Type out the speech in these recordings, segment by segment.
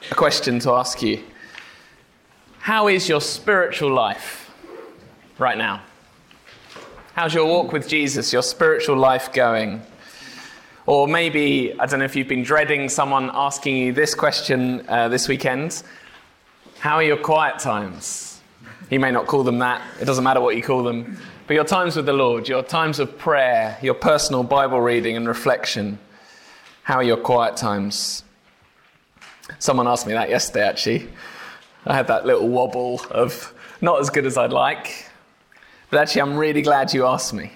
a question to ask you. How is your spiritual life right now? How's your walk with Jesus, your spiritual life going? Or maybe, I don't know if you've been dreading someone asking you this question this weekend. How are your quiet times? You may not call them that. It doesn't matter what you call them. But your times with the Lord, your times of prayer, your personal Bible reading and reflection. How are your quiet times? Someone asked me that yesterday, actually. I had that little wobble of not as good as I'd like. But actually, I'm really glad you asked me.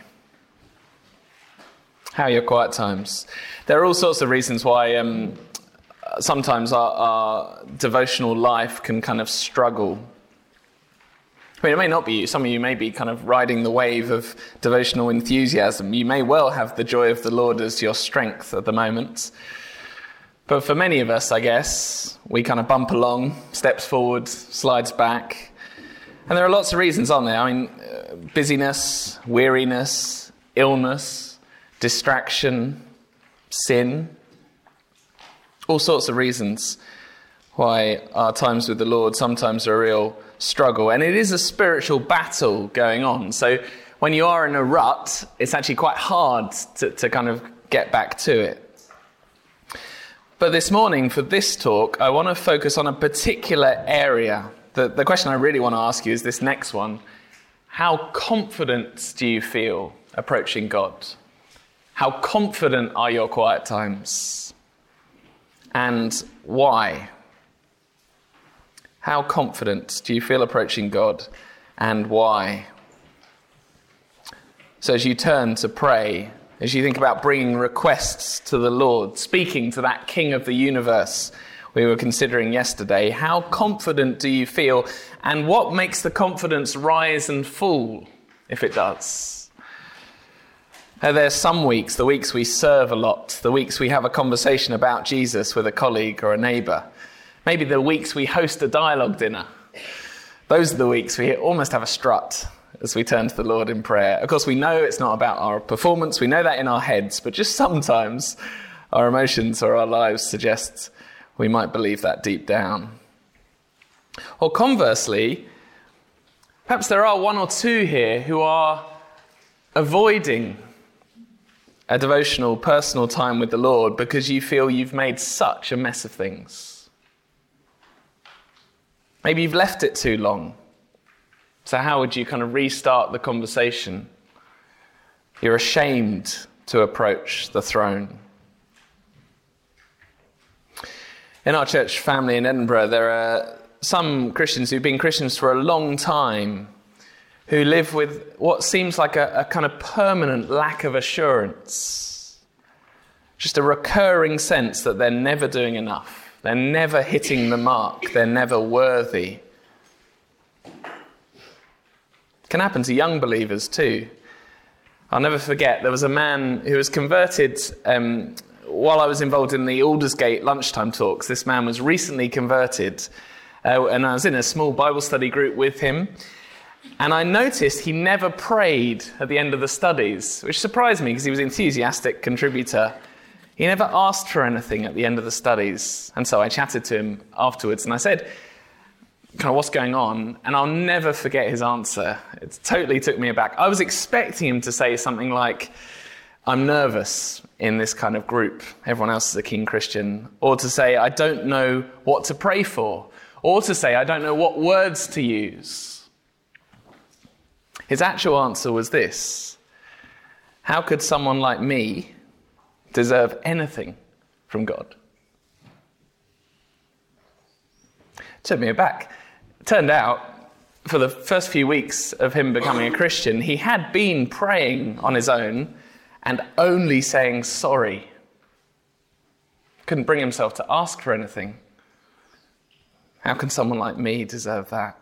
How are your quiet times? There are all sorts of reasons why sometimes our devotional life can kind of struggle. I mean, it may not be you. Some of you may be kind of riding the wave of devotional enthusiasm. You may well have the joy of the Lord as your strength at the moment. But for many of us, I guess, we kind of bump along, steps forward, slides back. And there are lots of reasons, aren't there? I mean, busyness, weariness, illness, distraction, sin. All sorts of reasons why our times with the Lord sometimes are a real struggle. And it is a spiritual battle going on. So when you are in a rut, it's actually quite hard to kind of get back to it. But this morning, for this talk, I want to focus on a particular area. The question I really want to ask you is this next one. How confident do you feel approaching God? How confident are your quiet times? And why? How confident do you feel approaching God? And why? So as you turn to pray, as you think about bringing requests to the Lord, speaking to that King of the universe we were considering yesterday, how confident do you feel? And what makes the confidence rise and fall, if it does? There's some weeks, the weeks we serve a lot, the weeks we have a conversation about Jesus with a colleague or a neighbour, maybe the weeks we host a dialogue dinner. Those are the weeks we almost have a strut as we turn to the Lord in prayer. Of course, we know it's not about our performance. We know that in our heads, but just sometimes our emotions or our lives suggest we might believe that deep down. Or conversely, perhaps there are one or two here who are avoiding a devotional, personal time with the Lord because you feel you've made such a mess of things. Maybe you've left it too long. So how would you kind of restart the conversation? You're ashamed to approach the throne. In our church family in Edinburgh, there are some Christians who've been Christians for a long time who live with what seems like a kind of permanent lack of assurance. Just a recurring sense that they're never doing enough. They're never hitting the mark. They're never worthy. Can happen to young believers too. I'll never forget, there was a man who was converted while I was involved in the Aldersgate lunchtime talks. This man was recently converted, and I was in a small Bible study group with him, and I noticed he never prayed at the end of the studies, which surprised me because he was an enthusiastic contributor. He never asked for anything at the end of the studies, and so I chatted to him afterwards, and I said, kind of what's going on, and I'll never forget his answer. It totally took me aback. I was expecting him to say something like, I'm nervous in this kind of group, everyone else is a keen Christian, or to say, I don't know what to pray for, or to say, I don't know what words to use. His actual answer was this: how could someone like me deserve anything from God? Took me aback. It turned out, for the first few weeks of him becoming a Christian, he had been praying on his own and only saying sorry. Couldn't bring himself to ask for anything. How can someone like me deserve that?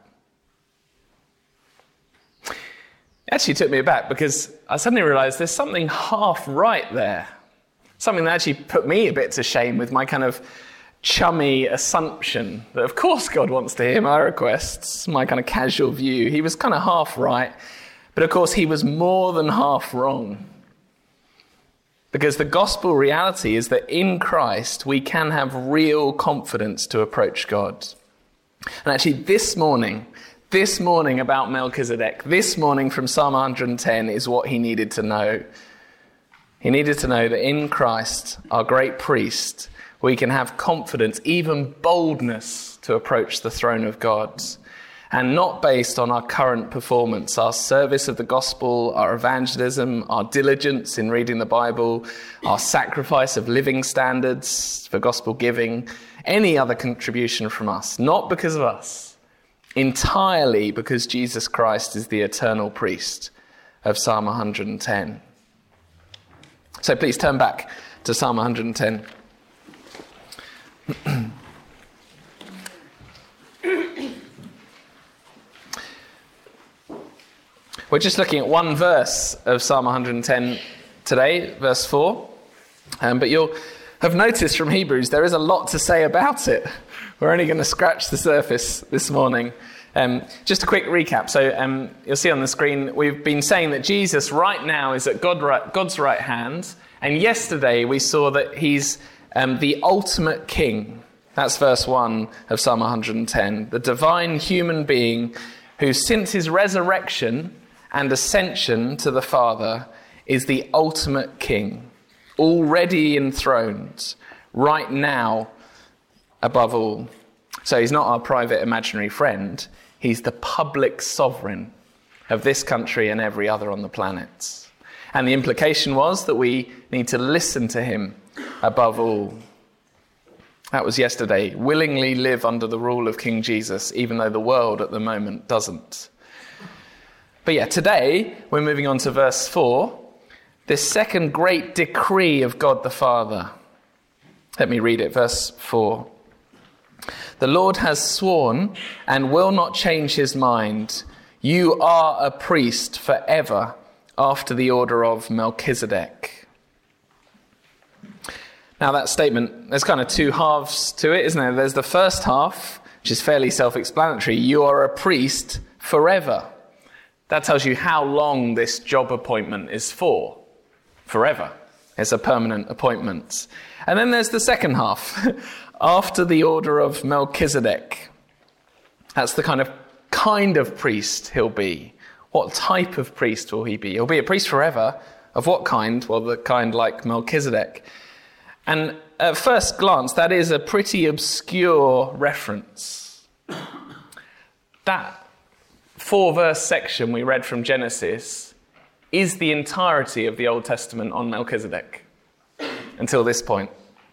It actually took me aback because I suddenly realised there's something half right there. Something that actually put me a bit to shame with my kind of chummy assumption that of course God wants to hear my requests, my kind of casual view. He was kind of half right, but of course he was more than half wrong. Because the gospel reality is that in Christ we can have real confidence to approach God. And actually this morning about Melchizedek, this morning from Psalm 110 is what he needed to know. He needed to know that in Christ, our great priest, we can have confidence, even boldness, to approach the throne of God. And not based on our current performance, our service of the gospel, our evangelism, our diligence in reading the Bible, our sacrifice of living standards for gospel giving, any other contribution from us. Not because of us, entirely because Jesus Christ is the eternal priest of Psalm 110. So please turn back to Psalm 110. We're just looking at one verse of Psalm 110 today, verse 4. But you'll have noticed from Hebrews there is a lot to say about it. We're only going to scratch the surface this morning. Just a quick recap. So you'll see on the screen, we've been saying that Jesus right now is at God's right hand. And yesterday we saw that he's the ultimate king. That's verse 1 of Psalm 110. The divine human being who since his resurrection and ascension to the Father is the ultimate king, already enthroned, right now above all. So he's not our private imaginary friend. He's the public sovereign of this country and every other on the planet. And the implication was that we need to listen to him above all. That was yesterday. Willingly live under the rule of King Jesus, even though the world at the moment doesn't. But yeah, today we're moving on to verse 4, this second great decree of God the Father. Let me read it, verse 4. The Lord has sworn and will not change his mind. You are a priest forever after the order of Melchizedek. Now that statement, there's kind of two halves to it, isn't there? There's the first half, which is fairly self-explanatory. You are a priest forever. That tells you how long this job appointment is for. Forever. It's a permanent appointment. And then there's the second half. After the order of Melchizedek. That's the kind of priest he'll be. What type of priest will he be? He'll be a priest forever. Of what kind? Well, the kind like Melchizedek. And at first glance, that is a pretty obscure reference. That 4-verse section we read from Genesis is the entirety of the Old Testament on Melchizedek until this point.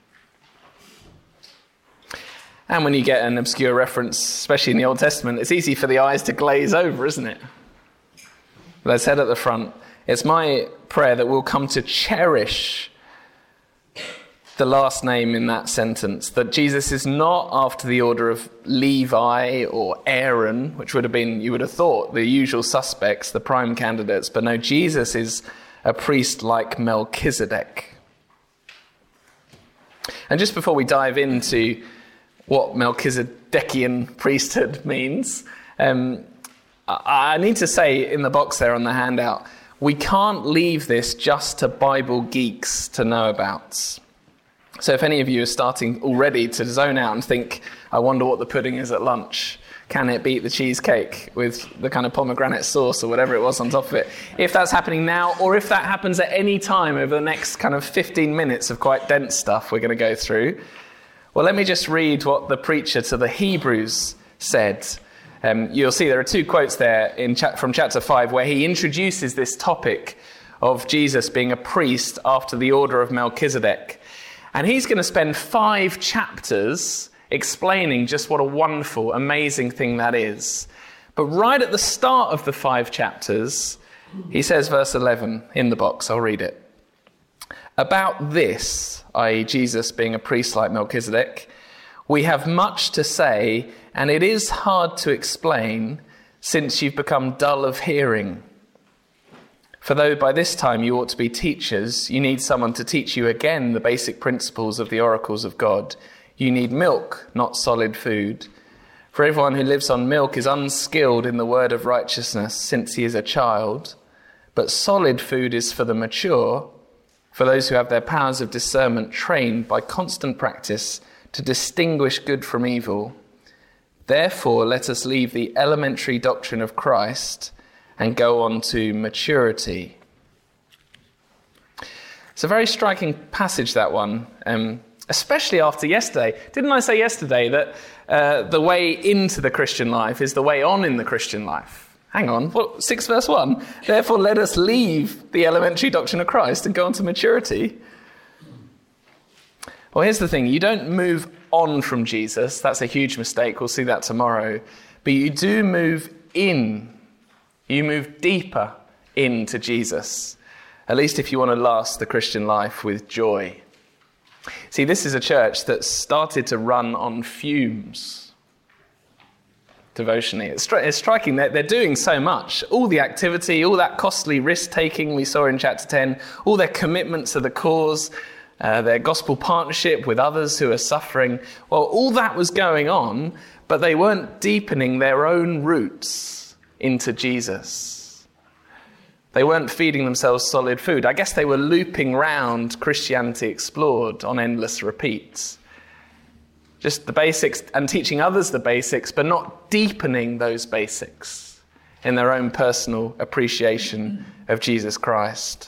And when you get an obscure reference, especially in the Old Testament, it's easy for the eyes to glaze over, isn't it? But as I said at the front, it's my prayer that we'll come to cherish the last name in that sentence, that Jesus is not after the order of Levi or Aaron, which would have been, you would have thought, the usual suspects, the prime candidates, but no, Jesus is a priest like Melchizedek. And just before we dive into what Melchizedekian priesthood means, I need to say in the box there on the handout, we can't leave this just to Bible geeks to know about. So if any of you are starting already to zone out and think, I wonder what the pudding is at lunch, can it beat the cheesecake with the kind of pomegranate sauce or whatever it was on top of it? If that's happening now, or if that happens at any time over the next kind of 15 minutes of quite dense stuff we're going to go through, well, let me just read what the preacher to the Hebrews said. You'll see there are two quotes there from chapter 5 where he introduces this topic of Jesus being a priest after the order of Melchizedek. And he's going to spend 5 chapters explaining just what a wonderful, amazing thing that is. But right at the start of the 5 chapters, he says, verse 11 in the box, I'll read it. About this, i.e. Jesus being a priest like Melchizedek, we have much to say, and it is hard to explain since you've become dull of hearing. For though by this time you ought to be teachers, you need someone to teach you again the basic principles of the oracles of God. You need milk, not solid food. For everyone who lives on milk is unskilled in the word of righteousness, since he is a child. But solid food is for the mature, for those who have their powers of discernment trained by constant practice to distinguish good from evil. Therefore, let us leave the elementary doctrine of Christ and go on to maturity. It's a very striking passage, that one, especially after yesterday. Didn't I say yesterday that the way into the Christian life is the way on in the Christian life? Hang on, 6 verse 1. Therefore, let us leave the elementary doctrine of Christ and go on to maturity. Well, here's the thing. You don't move on from Jesus. That's a huge mistake. We'll see that tomorrow. But you do move in. You move deeper into Jesus. At least if you want to last the Christian life with joy. See, this is a church that started to run on fumes devotionally. It's striking that they're doing so much. All the activity, all that costly risk-taking we saw in chapter 10, all their commitment to the cause, their gospel partnership with others who are suffering. Well, all that was going on, but they weren't deepening their own roots into Jesus. They weren't feeding themselves solid food. I guess they were looping round Christianity Explored on endless repeats. Just the basics and teaching others the basics, but not deepening those basics in their own personal appreciation of Jesus Christ.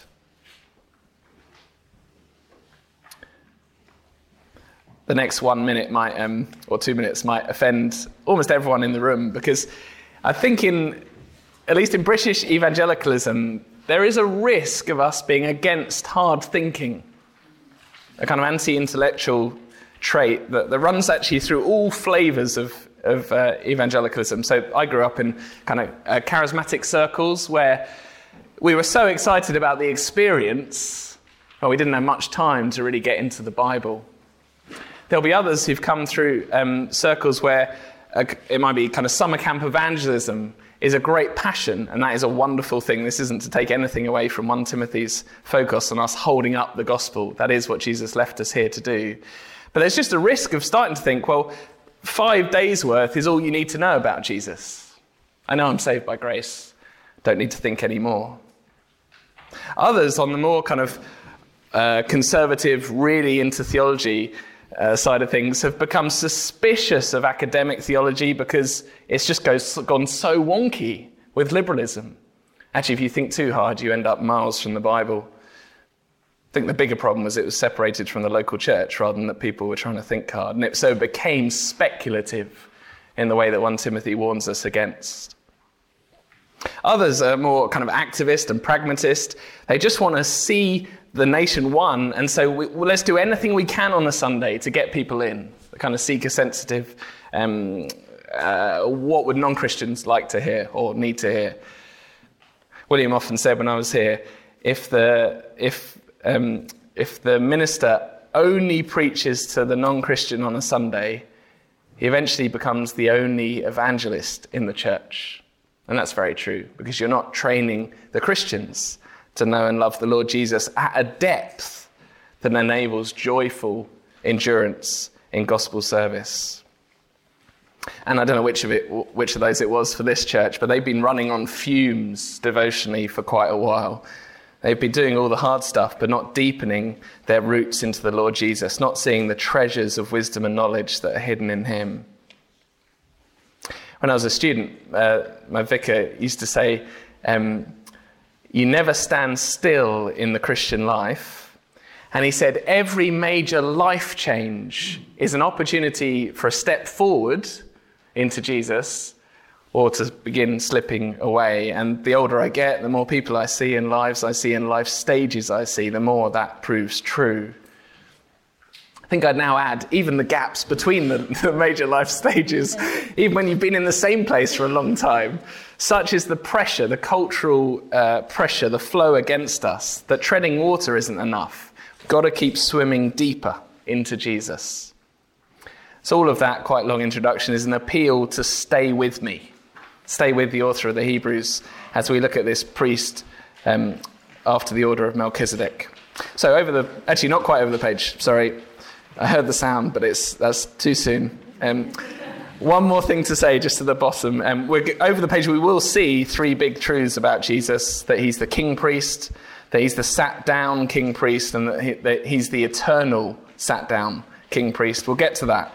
The next 1 minute might, or 2 minutes might offend almost everyone in the room, because I think at least in British evangelicalism, there is a risk of us being against hard thinking, a kind of anti-intellectual trait that runs actually through all flavours of evangelicalism. So I grew up in kind of charismatic circles where we were so excited about the experience, well, we didn't have much time to really get into the Bible. There'll be others who've come through circles where it might be kind of summer camp evangelism is a great passion, and that is a wonderful thing. This isn't to take anything away from 1 Timothy's focus on us holding up the gospel. That is what Jesus left us here to do. But there's just a risk of starting to think, well, 5 days' worth is all you need to know about Jesus. I know I'm saved by grace. Don't need to think anymore. Others on the more kind of conservative, really into theology side of things have become suspicious of academic theology because it's just gone so wonky with liberalism. Actually, if you think too hard, you end up miles from the Bible. I think the bigger problem was it was separated from the local church rather than that people were trying to think hard. And it so became speculative in the way that 1 Timothy warns us against. Others are more kind of activist and pragmatist. They just want to see the nation won, and so let's do anything we can on a Sunday to get people in. The kind of seeker-sensitive, what would non-Christians like to hear or need to hear? William often said when I was here, if the minister only preaches to the non-Christian on a Sunday, he eventually becomes the only evangelist in the church. And that's very true, because you're not training the Christians to know and love the Lord Jesus at a depth that enables joyful endurance in gospel service. And I don't know which of those it was for this church, but they've been running on fumes devotionally for quite a while. They've been doing all the hard stuff, but not deepening their roots into the Lord Jesus, not seeing the treasures of wisdom and knowledge that are hidden in him. When I was a student, my vicar used to say, you never stand still in the Christian life. And he said, every major life change is an opportunity for a step forward into Jesus or to begin slipping away. And the older I get, the more people I see in lives I see and life stages I see, the more that proves true. I think I'd now add even the gaps between the major life stages, even when you've been in the same place for a long time. Such is the pressure, the cultural pressure, the flow against us, that treading water isn't enough. We've got to keep swimming deeper into Jesus. So all of that quite long introduction is an appeal to stay with me. Stay with the author of the Hebrews as we look at this priest after the order of Melchizedek. So actually not quite over the page, sorry. I heard the sound, but that's too soon. One more thing to say just at the bottom. Over the page we will see 3 big truths about Jesus: that he's the king priest, that he's the sat-down king priest and that he's the eternal sat-down king priest. We'll get to that.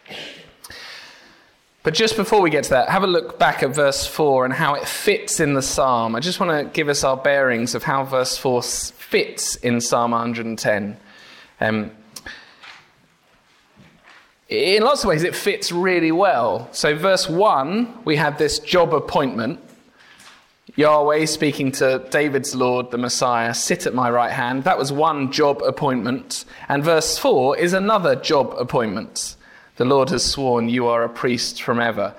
But just before we get to that, have a look back at verse 4 and how it fits in the psalm. I just want to give us our bearings of how verse 4 fits in Psalm 110. In lots of ways, it fits really well. So verse 1, we have this job appointment. Yahweh speaking to David's Lord, the Messiah, sit at my right hand. That was one job appointment. And verse 4 is another job appointment. The Lord has sworn you are a priest forever.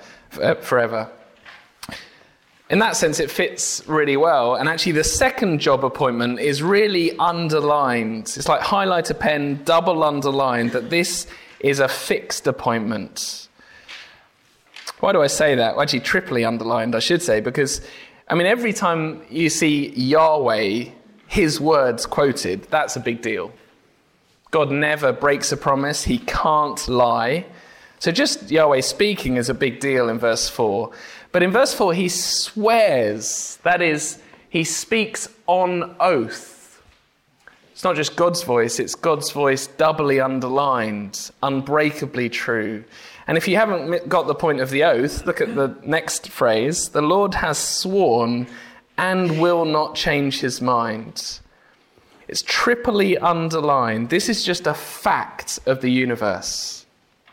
In that sense, it fits really well. And actually, the second job appointment is really underlined. It's like highlighter pen, double underlined, that this is a fixed appointment. Why do I say that? Well, actually, triply underlined, I should say, because, every time you see Yahweh, his words quoted, that's a big deal. God never breaks a promise. He can't lie. So just Yahweh speaking is a big deal in verse 4. But in verse 4, he swears. That is, he speaks on oath. It's not just God's voice. It's God's voice doubly underlined, unbreakably true. And if you haven't got the point of the oath, look at the next phrase. The Lord has sworn and will not change his mind. It's triply underlined. This is just a fact of the universe.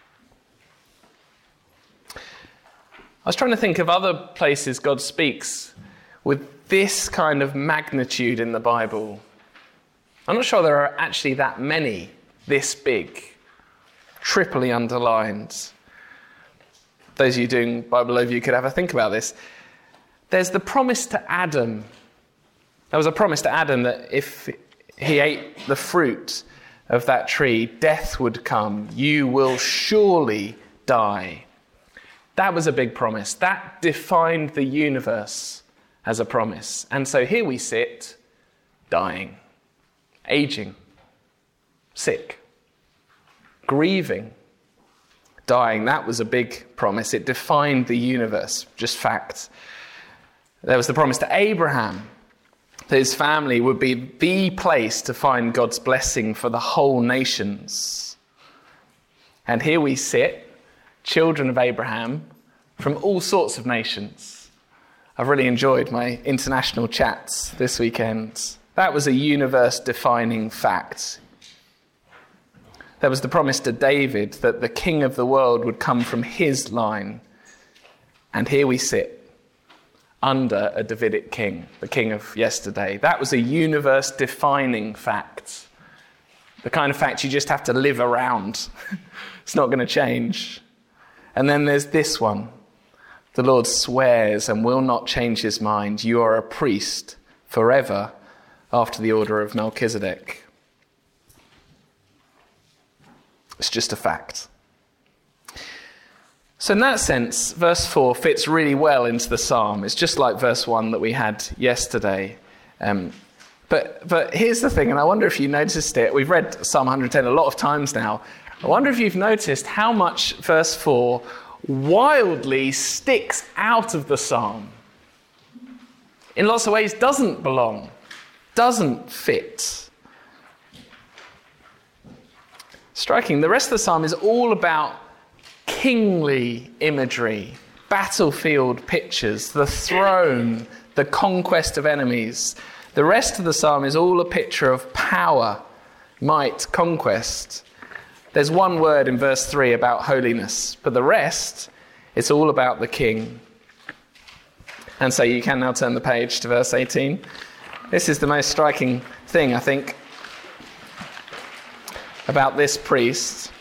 I was trying to think of other places God speaks with this kind of magnitude in the Bible. I'm not sure there are actually that many this big, triply underlined. Those of you doing Bible overview could have a think about this. There's the promise to Adam. There was a promise to Adam that if he ate the fruit of that tree, death would come. You will surely die. That was a big promise. That defined the universe as a promise. And so here we sit, dying, aging, sick, grieving, dying. That was a big promise. It defined the universe, just fact. There was the promise to Abraham that his family would be the place to find God's blessing for the whole nations. And here we sit, children of Abraham, from all sorts of nations. I've really enjoyed my international chats this weekend. That was a universe-defining fact. There was the promise to David that the king of the world would come from his line. And here we sit, under a Davidic king, the king of yesterday. That was a universe-defining fact. The kind of fact you just have to live around. It's not going to change. And then there's this one. The Lord swears and will not change his mind. You are a priest forever after the order of Melchizedek. It's just a fact. So in that sense, verse 4 fits really well into the psalm. It's just like verse 1 that we had yesterday. But here's the thing, and I wonder if you noticed it. We've read Psalm 110 a lot of times now. I wonder if you've noticed how much verse 4 wildly sticks out of the psalm. In lots of ways doesn't belong, doesn't fit. Striking. The rest of the psalm is all about kingly imagery, battlefield pictures, the throne, the conquest of enemies. The rest of the psalm is all a picture of power, might, conquest. There's one word in verse 3 about holiness, but the rest, it's all about the king. And so you can now turn the page to verse 18. This is the most striking thing, I think, about this priest.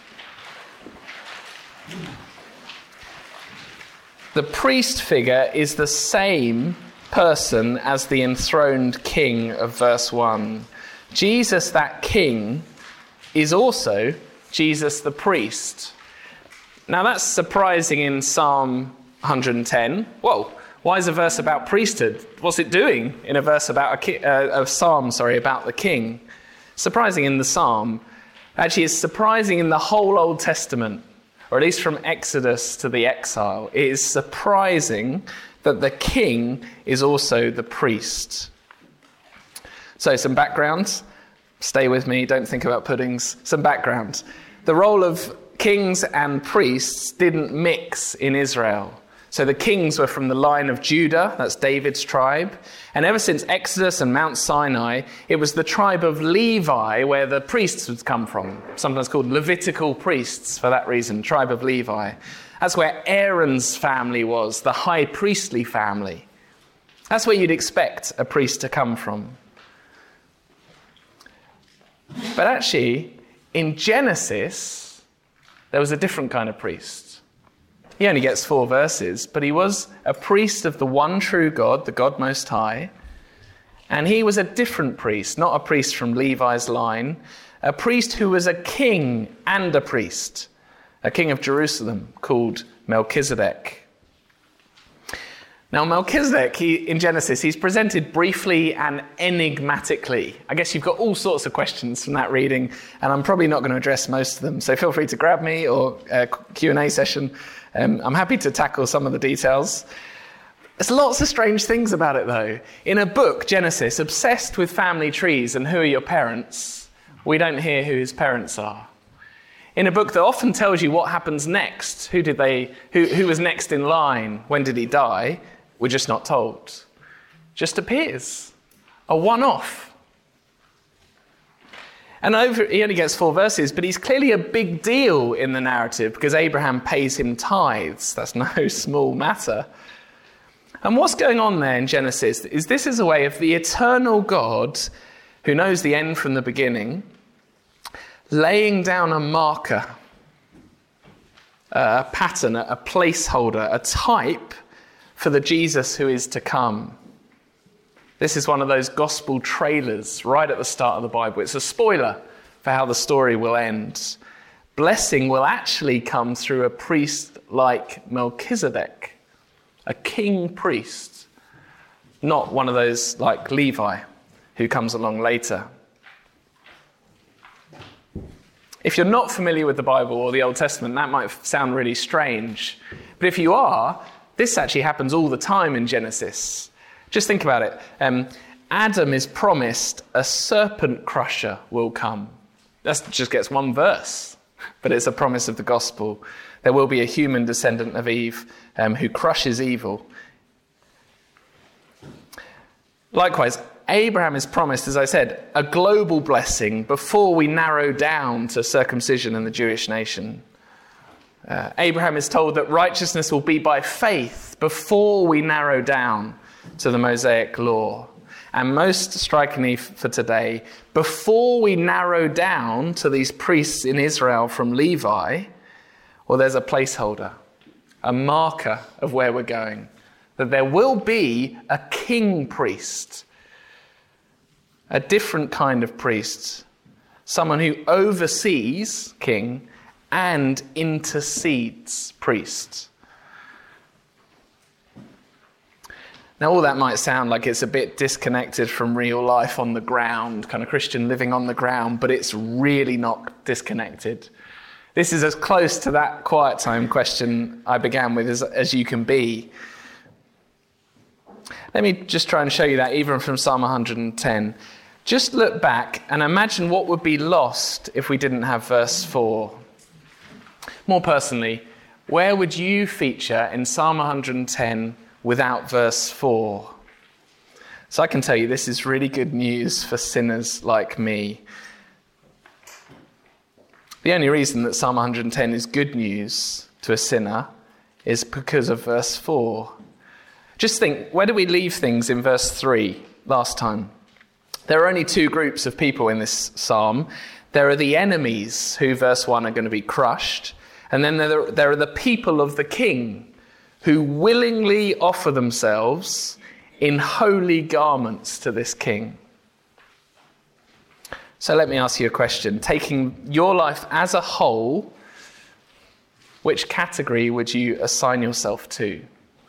The priest figure is the same person as the enthroned king of verse 1. Jesus, that king, is also Jesus the priest. Now that's surprising in Psalm 110. Whoa, why is a verse about priesthood? What's it doing in a verse about a psalm about the king? Surprising in the psalm. Actually, it's surprising in the whole Old Testament, or at least from Exodus to the exile. It is surprising that the king is also the priest. So some background. Stay with me, don't think about puddings. Some background. The role of kings and priests didn't mix in Israel. So the kings were from the line of Judah, that's David's tribe. And ever since Exodus and Mount Sinai, it was the tribe of Levi where the priests would come from, sometimes called Levitical priests for that reason, tribe of Levi. That's where Aaron's family was, the high priestly family. That's where you'd expect a priest to come from. But actually, in Genesis, there was a different kind of priest. He only gets 4 verses, but he was a priest of the one true God, the God Most High. And he was a different priest, not a priest from Levi's line, a priest who was a king and a priest, a king of Jerusalem called Melchizedek. Now, Melchizedek, in Genesis, he's presented briefly and enigmatically. I guess you've got all sorts of questions from that reading, and I'm probably not going to address most of them. So feel free to grab me or a Q&A session. I'm happy to tackle some of the details. There's lots of strange things about it, though. In a book, Genesis, obsessed with family trees and who are your parents, we don't hear who his parents are. In a book that often tells you what happens next, who was next in line, when did he die, we're just not told. Just appears. A one-off. And he only gets 4 verses, but he's clearly a big deal in the narrative because Abraham pays him tithes. That's no small matter. And what's going on there in Genesis is this is a way of the eternal God who knows the end from the beginning, laying down a marker, a pattern, a placeholder, a type for the Jesus who is to come. This is one of those gospel trailers right at the start of the Bible. It's a spoiler for how the story will end. Blessing will actually come through a priest like Melchizedek, a king priest, not one of those like Levi who comes along later. If you're not familiar with the Bible or the Old Testament, that might sound really strange. But if you are, this actually happens all the time in Genesis. Just think about it. Adam is promised a serpent crusher will come. That just gets 1 verse, but it's a promise of the gospel. There will be a human descendant of Eve who crushes evil. Likewise, Abraham is promised, as I said, a global blessing before we narrow down to circumcision and the Jewish nation. Abraham is told that righteousness will be by faith before we narrow down to the Mosaic law. And most strikingly for today, before we narrow down to these priests in Israel from Levi, well, there's a placeholder, a marker of where we're going, that there will be a king priest, a different kind of priest, someone who oversees, king, and intercedes, priest. Now, all that might sound like it's a bit disconnected from real life on the ground, kind of Christian living on the ground, but it's really not disconnected. This is as close to that quiet time question I began with as you can be. Let me just try and show you that even from Psalm 110. Just look back and imagine what would be lost if we didn't have verse 4. More personally, where would you feature in Psalm 110 without verse 4? So I can tell you this is really good news for sinners like me. The only reason that Psalm 110 is good news to a sinner is because of verse 4. Just think, where did we leave things in verse 3 last time? There are only 2 groups of people in this psalm. There are the enemies who, verse 1, are going to be crushed. And then there are the people of the king who willingly offer themselves in holy garments to this king. So let me ask you a question. Taking your life as a whole, which category would you assign yourself to?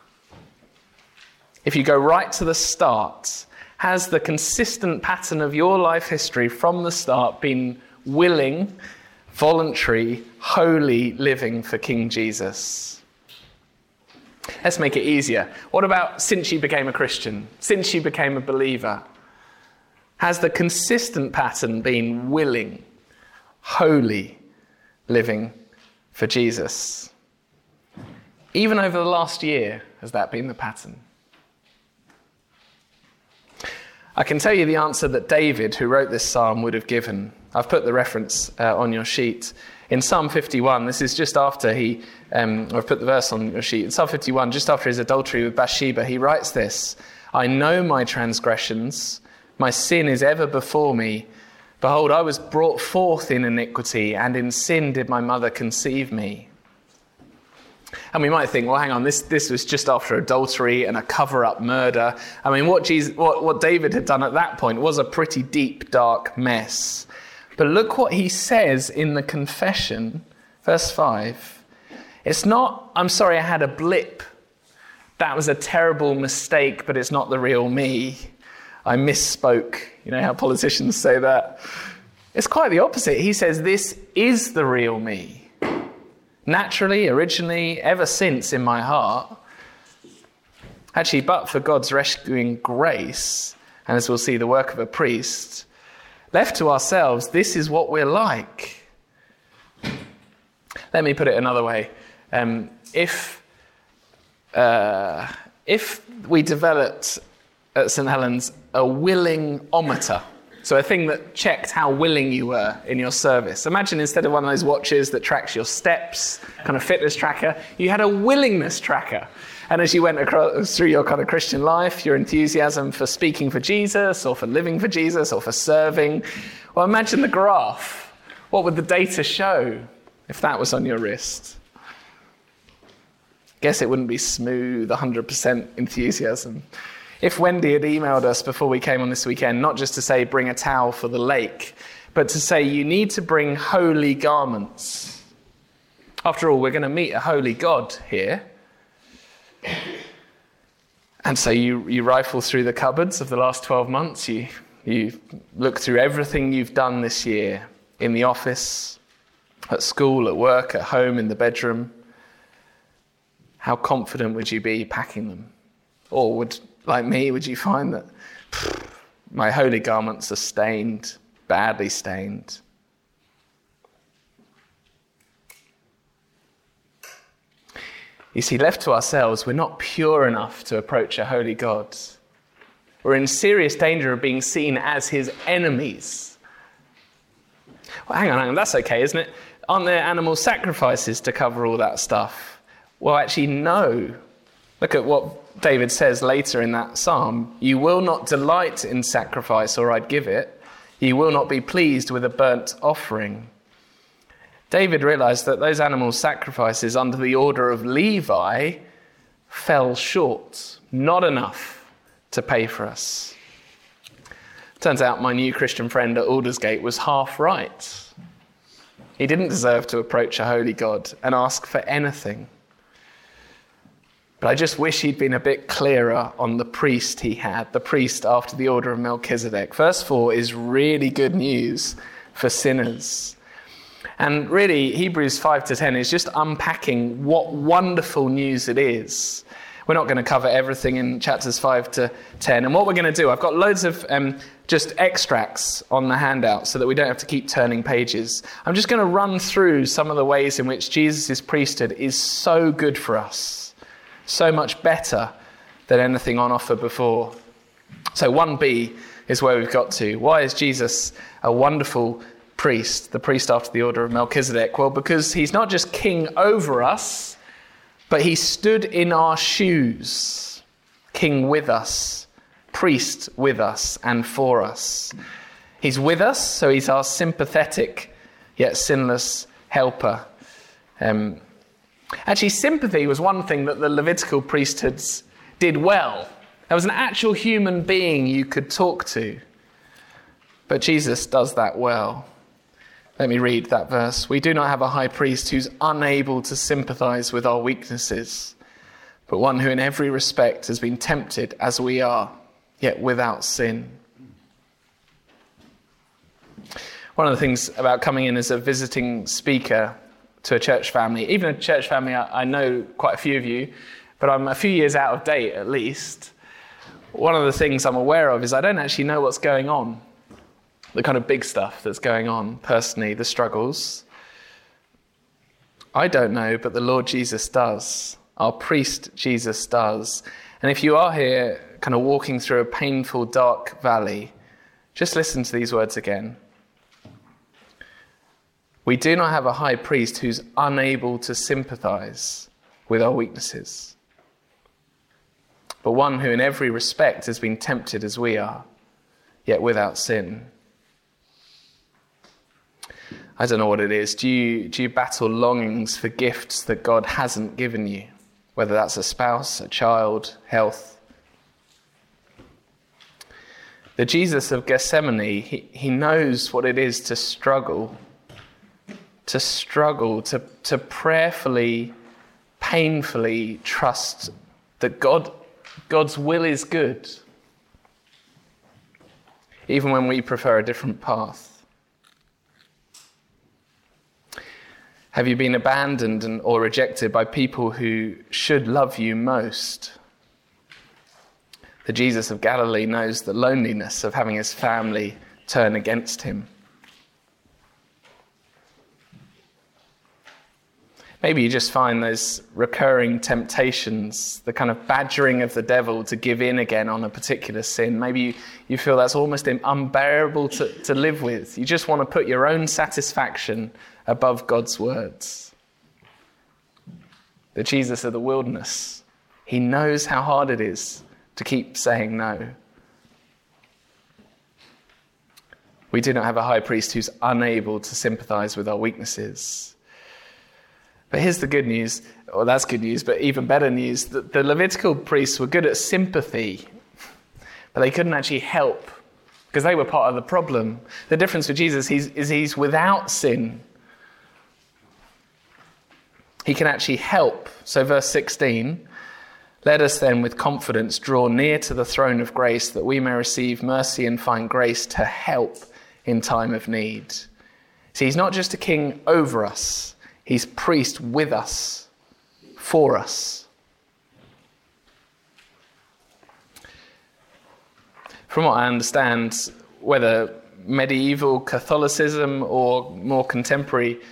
If you go right to the start, has the consistent pattern of your life history from the start been willing, voluntary, holy living for King Jesus? Let's make it easier. What about since you became a Christian? Since you became a believer? Has the consistent pattern been willing, holy living for Jesus? Even over the last year, has that been the pattern? I can tell you the answer that David, who wrote this psalm, would have given. I've put the reference on your sheet. In Psalm 51, this is just after I've put the verse on your sheet. In Psalm 51, just after his adultery with Bathsheba, he writes this: I know my transgressions, my sin is ever before me. Behold, I was brought forth in iniquity, and in sin did my mother conceive me. And we might think, well, hang on, this was just after adultery and a cover-up murder. I mean, what David had done at that point was a pretty deep, dark mess. But look what he says in the confession, verse 5. It's not, I'm sorry, I had a blip. That was a terrible mistake, but it's not the real me. I misspoke. You know how politicians say that? It's quite the opposite. He says, this is the real me. Naturally, originally, ever since in my heart. Actually, but for God's rescuing grace, and as we'll see, the work of a priest, left to ourselves, this is what we're like. Let me put it another way. If we developed at St. Helens a willing-ometer, so a thing that checked how willing you were in your service. Imagine instead of one of those watches that tracks your steps, kind of fitness tracker, you had a willingness tracker. And as you went across through your kind of Christian life, your enthusiasm for speaking for Jesus or for living for Jesus or for serving, well, imagine the graph. What would the data show if that was on your wrist? Guess it wouldn't be smooth, 100% enthusiasm. If Wendy had emailed us before we came on this weekend, not just to say bring a towel for the lake, but to say you need to bring holy garments. After all, we're going to meet a holy God here. And so you rifle through the cupboards of the last 12 months. You look through everything you've done this year in the office, at school, at work, at home, in the bedroom. How confident would you be packing them? Or like me, would you find that my holy garments are stained, badly stained? You see, left to ourselves, we're not pure enough to approach a holy God. We're in serious danger of being seen as his enemies. Well, hang on, that's okay, isn't it? Aren't there animal sacrifices to cover all that stuff? Well, actually, no. Look at what David says later in that psalm. You will not delight in sacrifice, or I'd give it. You will not be pleased with a burnt offering. David realized that those animal sacrifices under the order of Levi fell short, not enough to pay for us. Turns out my new Christian friend at Aldersgate was half right. He didn't deserve to approach a holy God and ask for anything. But I just wish he'd been a bit clearer on the priest he had, the priest after the order of Melchizedek. Verse 4 is really good news for sinners. And really, Hebrews 5 to 10 is just unpacking what wonderful news it is. We're not going to cover everything in chapters 5 to 10. And what we're going to do, I've got loads of just extracts on the handout so that we don't have to keep turning pages. I'm just going to run through some of the ways in which Jesus' priesthood is so good for us. So much better than anything on offer before. So 1b is where we've got to. Why is Jesus a wonderful priest, the priest after the order of Melchizedek? Well, because he's not just king over us, but he stood in our shoes, king with us, priest with us and for us. He's with us, so he's our sympathetic yet sinless helper. Actually, sympathy was one thing that the Levitical priesthoods did well. There was an actual human being you could talk to. But Jesus does that well. Let me read that verse. We do not have a high priest who's unable to sympathize with our weaknesses, but one who in every respect has been tempted as we are, yet without sin. One of the things about coming in as a visiting speaker to a church family, even a church family, I know quite a few of you, but I'm a few years out of date at least. One of the things I'm aware of is I don't actually know what's going on the kind of big stuff that's going on personally, the struggles. I don't know, but the Lord Jesus does. Our priest Jesus does. And if you are here kind of walking through a painful, dark valley, just listen to these words again. We do not have a high priest who's unable to sympathize with our weaknesses, but one who in every respect has been tempted as we are, yet without sin. I don't know what it is. Do you battle longings for gifts that God hasn't given you? Whether that's a spouse, a child, health. The Jesus of Gethsemane, he knows what it is to struggle, to prayerfully, painfully trust that God's will is good, even when we prefer a different path. Have you been abandoned or rejected by people who should love you most? The Jesus of Galilee knows the loneliness of having his family turn against him. Maybe you just find those recurring temptations, the kind of badgering of the devil to give in again on a particular sin. Maybe you feel that's almost unbearable to live with. You just want to put your own satisfaction above God's words. The Jesus of the wilderness, he knows how hard it is to keep saying no. We do not have a high priest who's unable to sympathize with our weaknesses. But here's the good news, or that's good news, but even better news, that the Levitical priests were good at sympathy, but they couldn't actually help because they were part of the problem. The difference with Jesus is he's without sin. He can actually help. So verse 16, let us then with confidence draw near to the throne of grace that we may receive mercy and find grace to help in time of need. See, he's not just a king over us. He's priest with us, for us. From what I understand, whether medieval Catholicism or more contemporary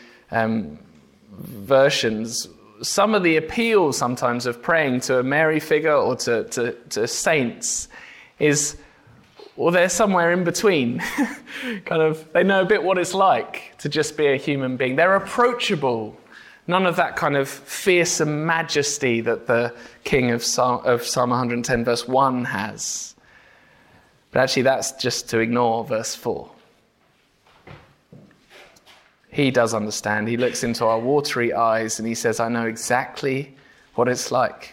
versions, some of the appeal sometimes of praying to a Mary figure or to saints is, well, they're somewhere in between. Kind of, they know a bit what it's like to just be a human being. They're approachable. None of that kind of fearsome majesty that the king of Psalm 110 verse 1 has. But actually that's just to ignore verse 4. He does understand. He looks into our watery eyes and he says, I know exactly what it's like.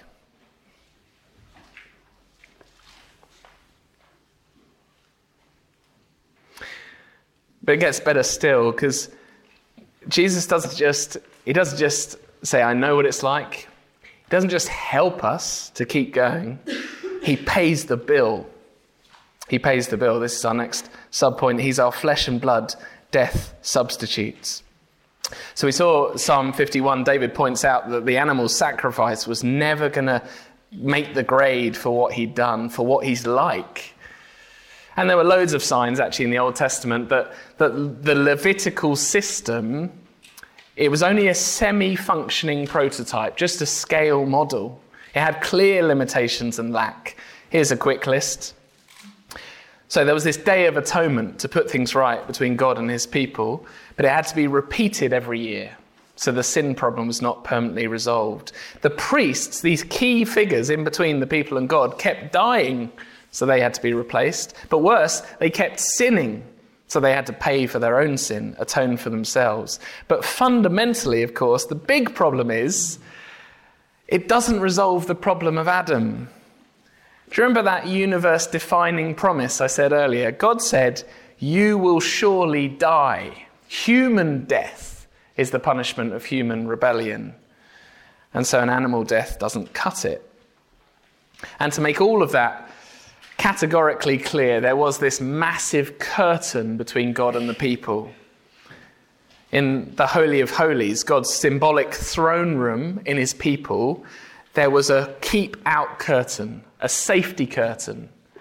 But it gets better still, because Jesus doesn't just say, I know what it's like. He doesn't just help us to keep going. He pays the bill. He pays the bill. This is our next sub-point. He's our flesh and blood death substitutes. So we saw Psalm 51. David points out that the animal sacrifice was never going to make the grade for what he'd done, for what he's like. And there were loads of signs actually in the Old Testament that the Levitical system, it was only a semi-functioning prototype, just a scale model. It had clear limitations and lack. Here's a quick list. So there was this Day of Atonement to put things right between God and his people, but it had to be repeated every year. So the sin problem was not permanently resolved. The priests, these key figures in between the people and God, kept dying, so they had to be replaced. But worse, they kept sinning, so they had to pay for their own sin, atone for themselves. But fundamentally, of course, the big problem is it doesn't resolve the problem of Adam. Do you remember that universe-defining promise I said earlier? God said, you will surely die. Human death is the punishment of human rebellion. And so an animal death doesn't cut it. And to make all of that categorically clear, there was this massive curtain between God and the people. In the Holy of Holies, God's symbolic throne room in his people, there was a keep-out curtain, a safety curtain.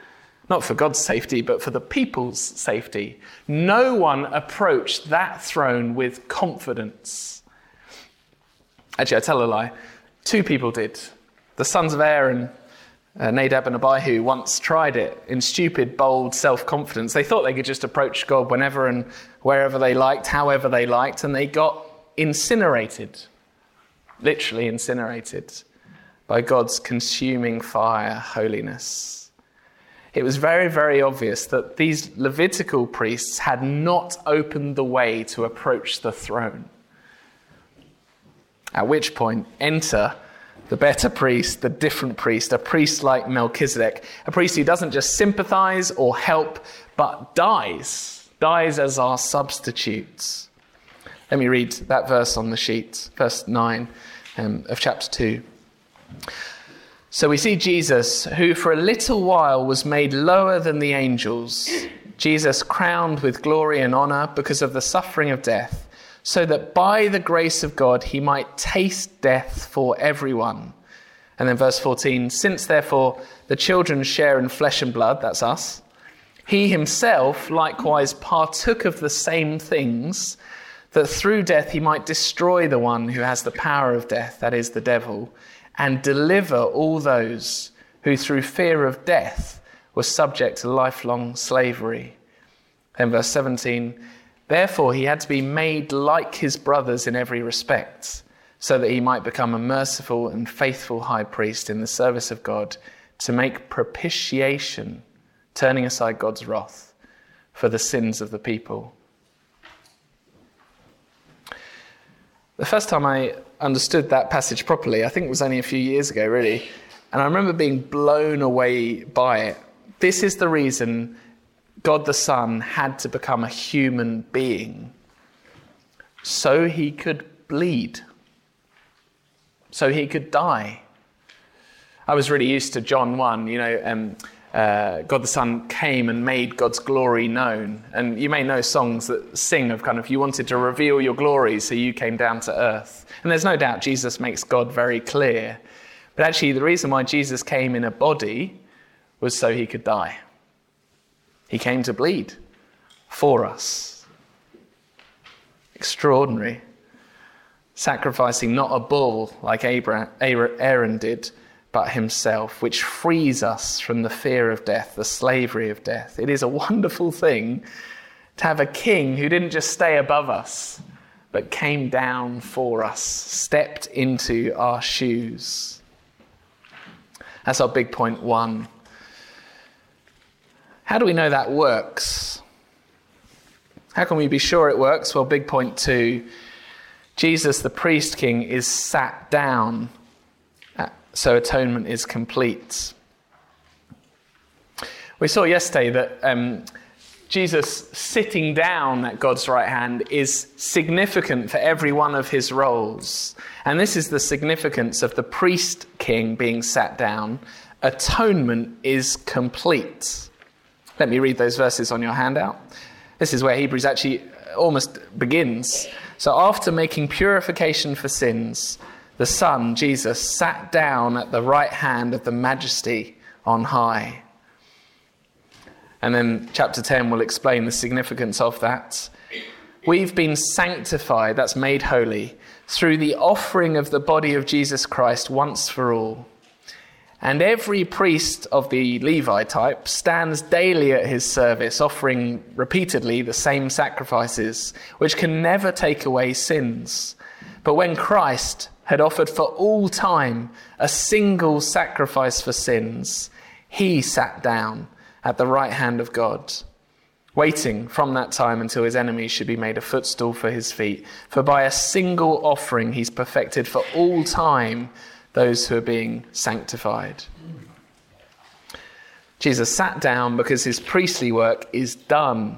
Not for God's safety, but for the people's safety. No one approached that throne with confidence. Actually, I tell a lie. 2 people did. The sons of Aaron, Nadab and Abihu, once tried it in stupid, bold self-confidence. They thought they could just approach God whenever and wherever they liked, however they liked, and they got incinerated, literally incinerated, by God's consuming fire, holiness. It was very, very obvious that these Levitical priests had not opened the way to approach the throne. At which point, enter the better priest, the different priest, a priest like Melchizedek, a priest who doesn't just sympathize or help, but dies as our substitutes. Let me read that verse on the sheet, verse 9 of chapter 2. So we see Jesus, who for a little while was made lower than the angels, Jesus crowned with glory and honor because of the suffering of death, so that by the grace of God he might taste death for everyone. And then verse 14, since therefore the children share in flesh and blood, that's us, he himself likewise partook of the same things, that through death he might destroy the one who has the power of death, that is the devil, and deliver all those who through fear of death were subject to lifelong slavery. Then verse 17, therefore he had to be made like his brothers in every respect, so that he might become a merciful and faithful high priest in the service of God, to make propitiation, turning aside God's wrath for the sins of the people. The first time I understood that passage properly, I think it was only a few years ago, really. And I remember being blown away by it. This is the reason God the Son had to become a human being. So he could bleed. So he could die. I was really used to John 1, God the Son came and made God's glory known. And you may know songs that sing of kind of, you wanted to reveal your glory, so you came down to earth. And there's no doubt Jesus makes God very clear. But actually, the reason why Jesus came in a body was so he could die. He came to bleed for us. Extraordinary. Sacrificing not a bull like Aaron did, but himself, which frees us from the fear of death, the slavery of death. It is a wonderful thing to have a king who didn't just stay above us, but came down for us, stepped into our shoes. That's our big point 1. How do we know that works? How can we be sure it works? Well, big point 2, Jesus, the priest king, is sat down, so atonement is complete. We saw yesterday that Jesus sitting down at God's right hand is significant for every one of his roles. And this is the significance of the priest king being sat down. Atonement is complete. Let me read those verses on your handout. This is where Hebrews actually almost begins. So after making purification for sins, the Son, Jesus, sat down at the right hand of the Majesty on high. And then chapter 10 will explain the significance of that. We've been sanctified, that's made holy, through the offering of the body of Jesus Christ once for all. And every priest of the Levi type stands daily at his service, offering repeatedly the same sacrifices, which can never take away sins. But when Christ had offered for all time a single sacrifice for sins, he sat down at the right hand of God, waiting from that time until his enemies should be made a footstool for his feet. For by a single offering he's perfected for all time those who are being sanctified. Jesus sat down because his priestly work is done.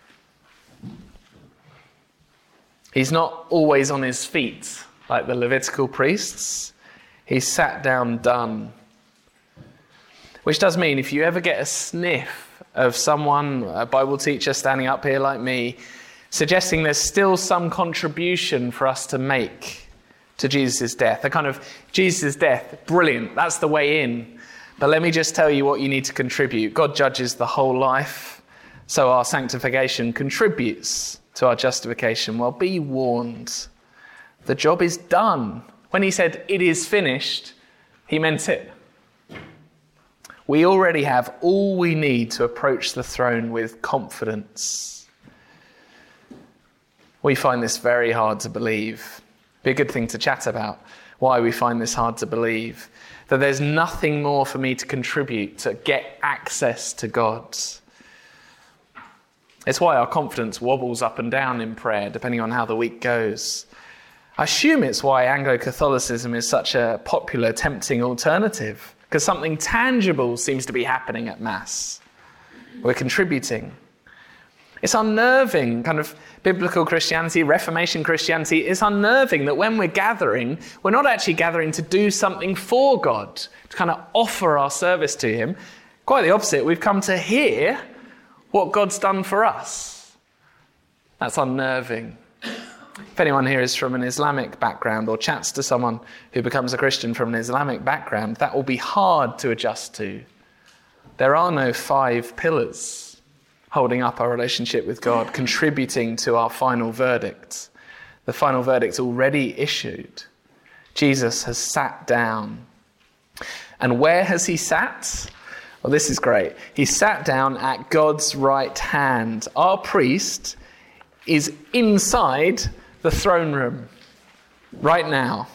He's not always on his feet like the Levitical priests. He's sat down done. Which does mean if you ever get a sniff of someone, a Bible teacher standing up here like me, suggesting there's still some contribution for us to make to Jesus' death, a kind of Jesus' death, brilliant, that's the way in. But let me just tell you what you need to contribute. God judges the whole life, so our sanctification contributes to our justification. Well, be warned. The job is done. When he said, it is finished, he meant it. We already have all we need to approach the throne with confidence. We find this very hard to believe. Be a good thing to chat about why we find this hard to believe. That there's nothing more for me to contribute to get access to God. It's why our confidence wobbles up and down in prayer, depending on how the week goes. I assume it's why Anglo-Catholicism is such a popular, tempting alternative, because something tangible seems to be happening at Mass. We're contributing. It's unnerving, kind of biblical Christianity, Reformation Christianity. It's unnerving that when we're gathering, we're not actually gathering to do something for God, to kind of offer our service to him. Quite the opposite. We've come to hear what God's done for us. That's unnerving. If anyone here is from an Islamic background or chats to someone who becomes a Christian from an Islamic background, that will be hard to adjust to. There are no 5 pillars holding up our relationship with God, contributing to our final verdict. The final verdict already issued. Jesus has sat down. And where has he sat? Well, this is great. He sat down at God's right hand. Our priest is inside the throne room right now.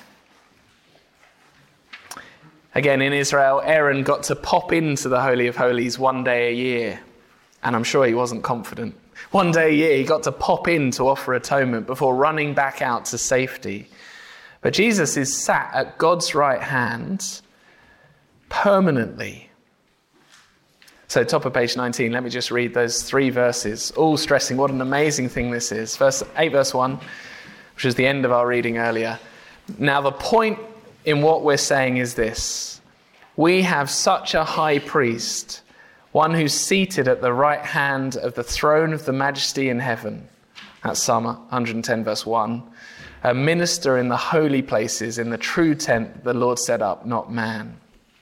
Again, in Israel, Aaron got to pop into the Holy of Holies one day a year. And I'm sure he wasn't confident. One day a year, he got to pop in to offer atonement before running back out to safety. But Jesus is sat at God's right hand permanently. So top of page 19, let me just read those 3 verses, all stressing what an amazing thing this is. Verse 8, verse 1, which is the end of our reading earlier. Now the point in what we're saying is this. We have such a high priest, one who's seated at the right hand of the throne of the majesty in heaven. That's Psalm 110 verse 1. A minister in the holy places, in the true tent the Lord set up, not man.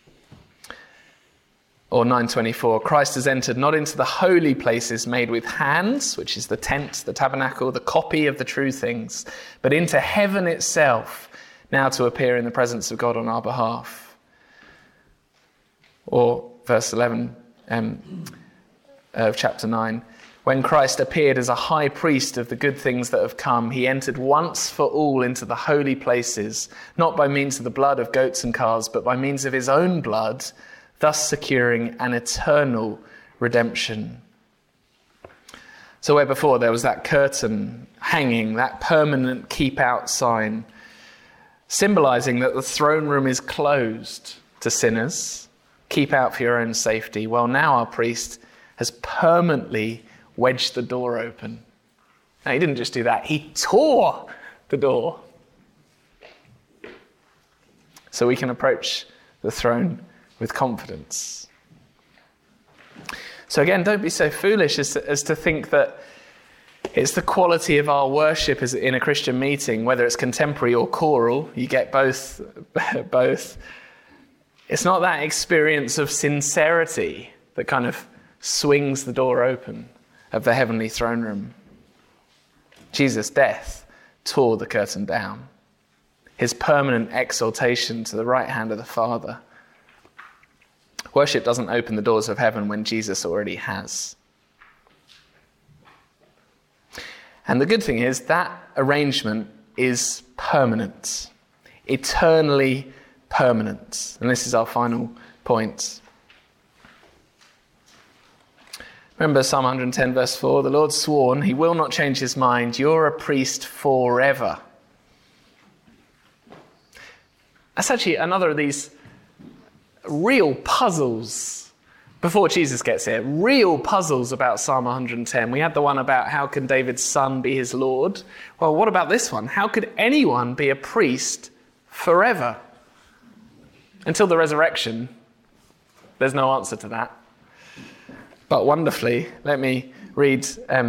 Or 9:24, Christ has entered not into the holy places made with hands, which is the tent, the tabernacle, the copy of the true things, but into heaven itself, now to appear in the presence of God on our behalf. Or verse 11, of chapter 9. When Christ appeared as a high priest of the good things that have come, he entered once for all into the holy places, not by means of the blood of goats and calves, but by means of his own blood, thus securing an eternal redemption. So where before there was that curtain hanging, that permanent keep out sign, symbolizing that the throne room is closed to sinners, keep out for your own safety. Well, now our priest has permanently wedged the door open. Now, he didn't just do that. He tore the door. So we can approach the throne with confidence. So again, don't be so foolish as to think that it's the quality of our worship as in a Christian meeting, whether it's contemporary or choral, you get both. It's not that experience of sincerity that kind of swings the door open of the heavenly throne room. Jesus' death tore the curtain down. His permanent exaltation to the right hand of the Father. Worship doesn't open the doors of heaven when Jesus already has. And the good thing is that arrangement is permanent, eternally permanent. And this is our final point. Remember Psalm 110 verse 4, the Lord sworn he will not change his mind. You're a priest forever. That's actually another of these real puzzles before Jesus gets here. Real puzzles about Psalm 110. We had the one about how can David's son be his Lord? Well, what about this one? How could anyone be a priest forever? Until the resurrection, there's no answer to that. But wonderfully, let me read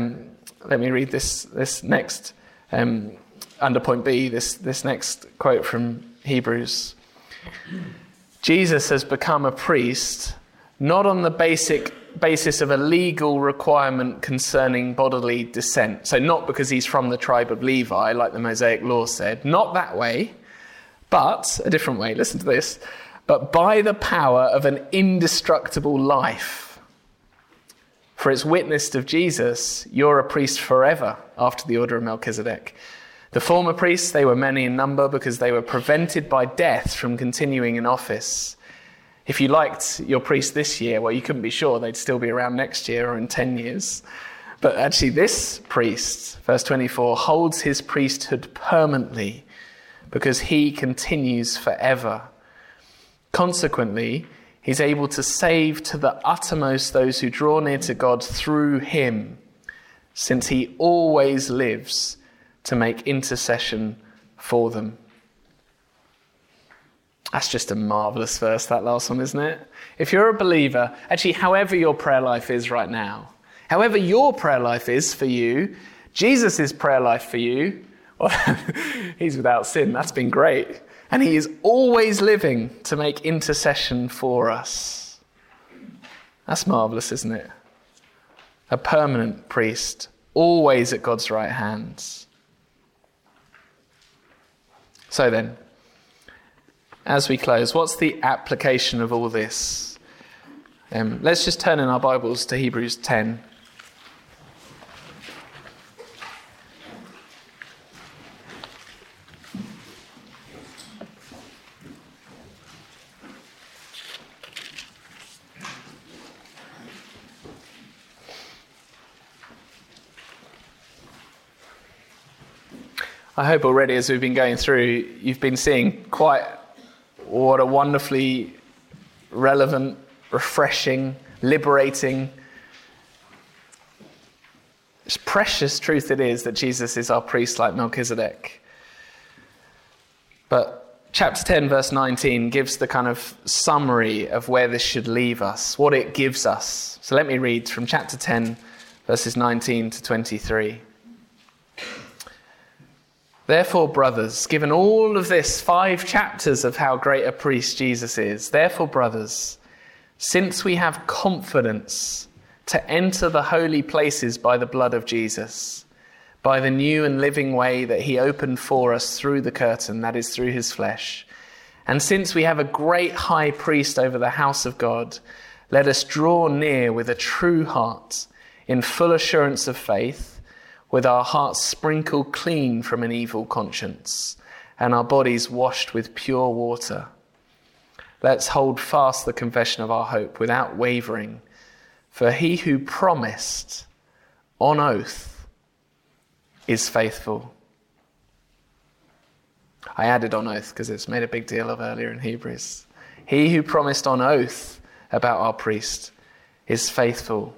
this next under point B. This next quote from Hebrews. Jesus has become a priest, not on the basis of a legal requirement concerning bodily descent. So not because he's from the tribe of Levi, like the Mosaic law said. Not that way, but a different way. Listen to this. But by the power of an indestructible life. For it's witnessed of Jesus, you're a priest forever after the order of Melchizedek. The former priests, they were many in number because they were prevented by death from continuing in office. If you liked your priest this year, well, you couldn't be sure they'd still be around next year or in 10 years. But actually this priest, verse 24, holds his priesthood permanently because he continues forever. Consequently, he's able to save to the uttermost those who draw near to God through him, since he always lives to make intercession for them. That's just a marvellous verse, that last one, isn't it? If you're a believer, actually, however your prayer life is right now, however your prayer life is for you, Jesus' prayer life for you, well, he's without sin. That's been great. And he is always living to make intercession for us. That's marvellous, isn't it? A permanent priest, always at God's right hand. So then, as we close, what's the application of all this? Let's just turn in our Bibles to Hebrews 10. I hope already as we've been going through, you've been seeing quite what a wonderfully relevant, refreshing, liberating, precious truth it is that Jesus is our priest like Melchizedek. But chapter 10, verse 19 gives the kind of summary of where this should leave us, what it gives us. So let me read from chapter 10, verses 19 to 23. Therefore, brothers, given all of this 5 chapters of how great a priest Jesus is, therefore, brothers, since we have confidence to enter the holy places by the blood of Jesus, by the new and living way that he opened for us through the curtain, that is, through his flesh, and since we have a great high priest over the house of God, let us draw near with a true heart, in full assurance of faith, with our hearts sprinkled clean from an evil conscience, and our bodies washed with pure water. Let's hold fast the confession of our hope without wavering, for he who promised on oath is faithful. I added on oath because it's made a big deal of earlier in Hebrews. He who promised on oath about our priest is faithful.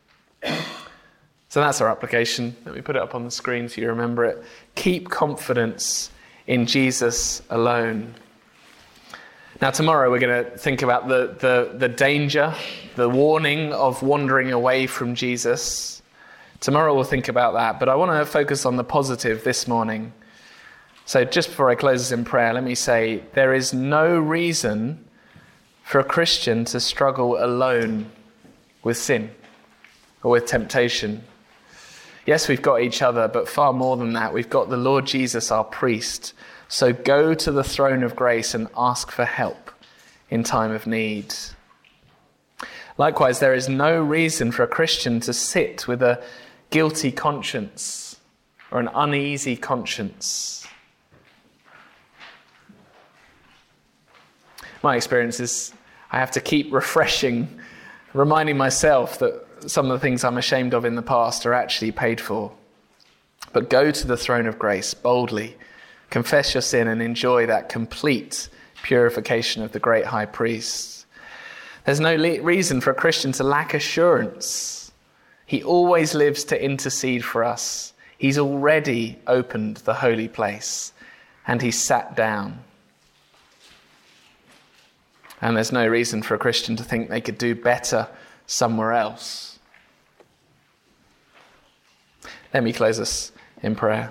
So that's our application. Let me put it up on the screen so you remember it. Keep confidence in Jesus alone. Now tomorrow we're going to think about the danger, the warning of wandering away from Jesus. Tomorrow we'll think about that, but I want to focus on the positive this morning. So just before I close this in prayer, let me say there is no reason for a Christian to struggle alone with sin or with temptation. Yes, we've got each other, but far more than that, we've got the Lord Jesus, our priest. So go to the throne of grace and ask for help in time of need. Likewise, there is no reason for a Christian to sit with a guilty conscience or an uneasy conscience. My experience is I have to keep reminding myself that some of the things I'm ashamed of in the past are actually paid for. But go to the throne of grace boldly, confess your sin and enjoy that complete purification of the great high priest. There's no reason for a Christian to lack assurance. He always lives to intercede for us. He's already opened the holy place and he's sat down. And there's no reason for a Christian to think they could do better somewhere else. Let me close us in prayer.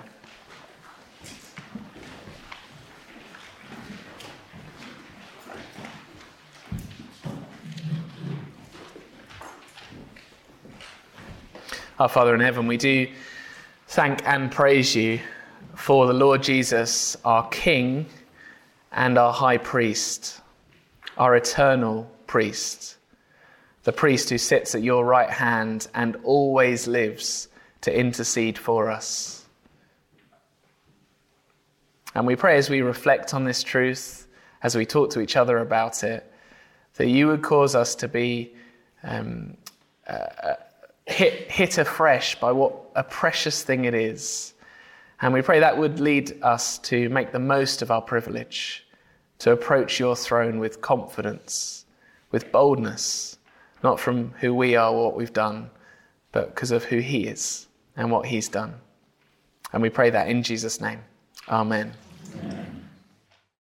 Our Father in heaven, we do thank and praise you for the Lord Jesus, our King and our High Priest, our eternal priest, the priest who sits at your right hand and always lives to intercede for us. And we pray as we reflect on this truth, as we talk to each other about it, that you would cause us to be hit afresh by what a precious thing it is. And we pray that would lead us to make the most of our privilege, to approach your throne with confidence, with boldness, not from who we are or what we've done, but because of who he is and what he's done. And we pray that in Jesus' name. Amen.